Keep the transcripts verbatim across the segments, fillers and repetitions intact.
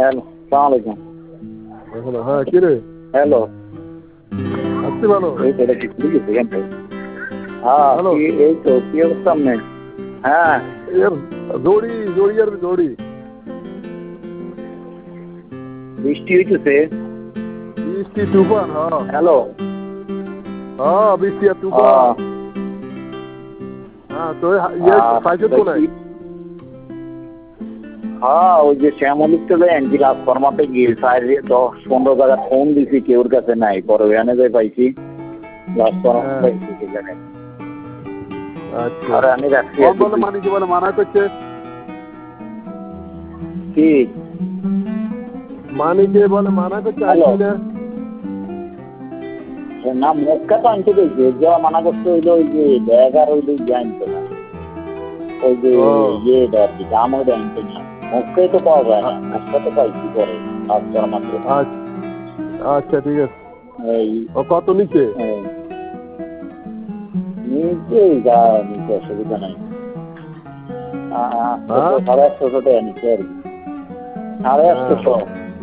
Hello, সালাম আলাইকুম। হ্যাঁ কি রে? হ্যালো, আসছি ভালো। এই তো এটা কি খুলে গেছে এখান থেকে? হ্যাঁ, হ্যালো। কি এই তো কি অবস্থা আপনার? হ্যাঁ, এর দড়ি দড়ি আর দড়ি বৃষ্টি হইতেছে। বৃষ্টি তুফান। হ্যাঁ হ্যালো, হ্যাঁ বৃষ্টি আর তুফান। আহ, হ্যাঁ তো ইয়ে আহ, সাইকেল তো কোনায়। কি- হ্যাঁ, ওই যে শ্যামলিতে এনজি রাজকর্মাতে গিয়ে সাইডে দশ পনেরো জায়গা ফোন দিছি, কেউর কাছে নাই। পরে ওখানে যাই পাইছি রাজকর্মা হ্যাঁ পাইছি সেখানে। আচ্ছা আর আমি রাখছি কম আছি বলে মানিকে বলে মানা করছে। কি মানিকে বলে মানা করছে হ্যালো, আসবি না। না মক্কা তো আনতে পেয়েছে, যাওয়া মানা করতে হইলো ওই যে ব্যাগ আর ওই যে ইয়ে আনতে না, ওই যে ও ইয়েটা আর কি দাম ওইটা আনতে না। মক্কায় তো পাওয়া যায় না, মক্কা তো পাইছি পরে কাজ করা মাত্র। আচ্ছা আচ্ছা ঠিক আছে। এই ও কত নিচে? এই, নিচে যা নিচে অসুবিধা নাই। আটশোশো হ্যাঁ সাড়ে আটশোশো টাকা নিচে আর কি, সাড়ে হ্যাঁ আটশোশো।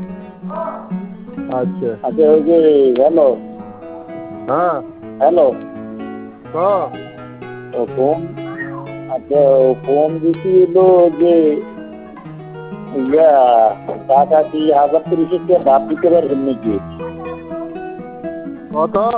আচ্ছা আচ্ছা ওই যে হ্যালো, হ্যাঁ হ্যালো, হ্যাঁ ও ফোন, আচ্ছা ও ফোন দিছি হলো যে ইয়া টাকা কি হাজার তিরিশের টাকা বাদ দিতে পারবেন নাকি? কত?